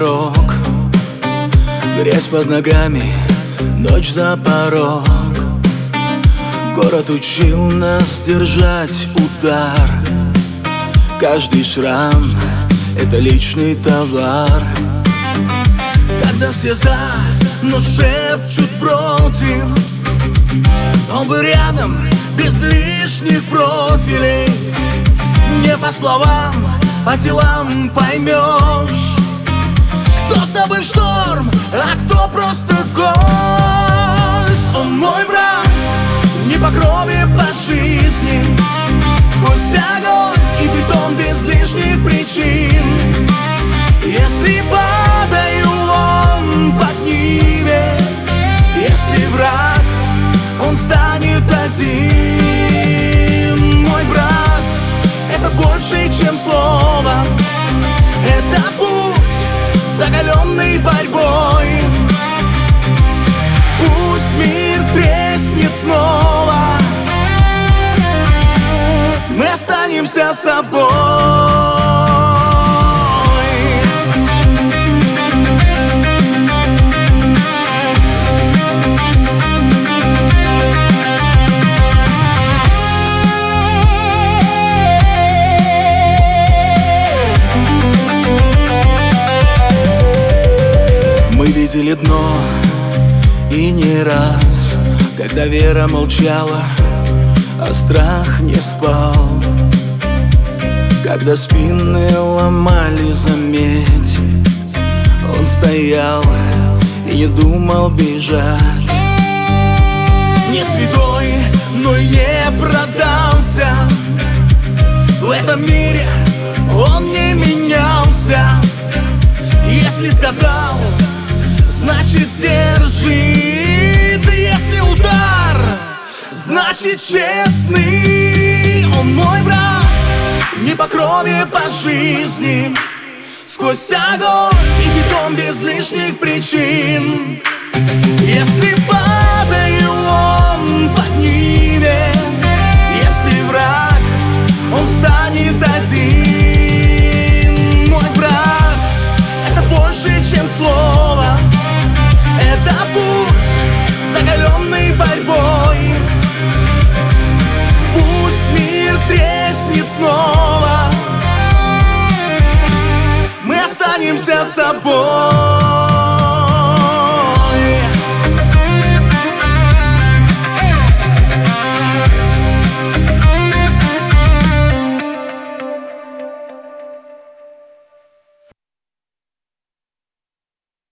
дорог, грязь под ногами, ночь за порог. Город учил нас держать удар. Каждый шрам — это личный товар. Когда все за, но шепчут против, он бы рядом без лишних профилей. Не по словам, по делам поймешь, кто с тобой в шторм, а кто просто гость. Он мой брат, не по крови, по жизни, сквозь огонь и бетон без лишних причин. Если падаю, он поднимет. Если враг, он станет один. Мой брат — это больше, чем слово. Это путь, закаленный борьбой. Пусть мир треснет снова, мы останемся собой. Мы видели дно, и не раз, когда вера молчала, а страх не спал. Когда спины ломали, заметь, он стоял и не думал бежать. Не святой, но и не продался. В этом мире он не менялся. Если сказал, значит держит. Если удар, значит честный. Он мой брат, не по крови, по жизни, сквозь огонь и бетон без лишних причин. Если падаю, он поднимет. Если враг, он станет один. Мой брат — это больше, чем слово. Это путь, закаленный борьбой. Пусть мир треснет снова, мы останемся собой.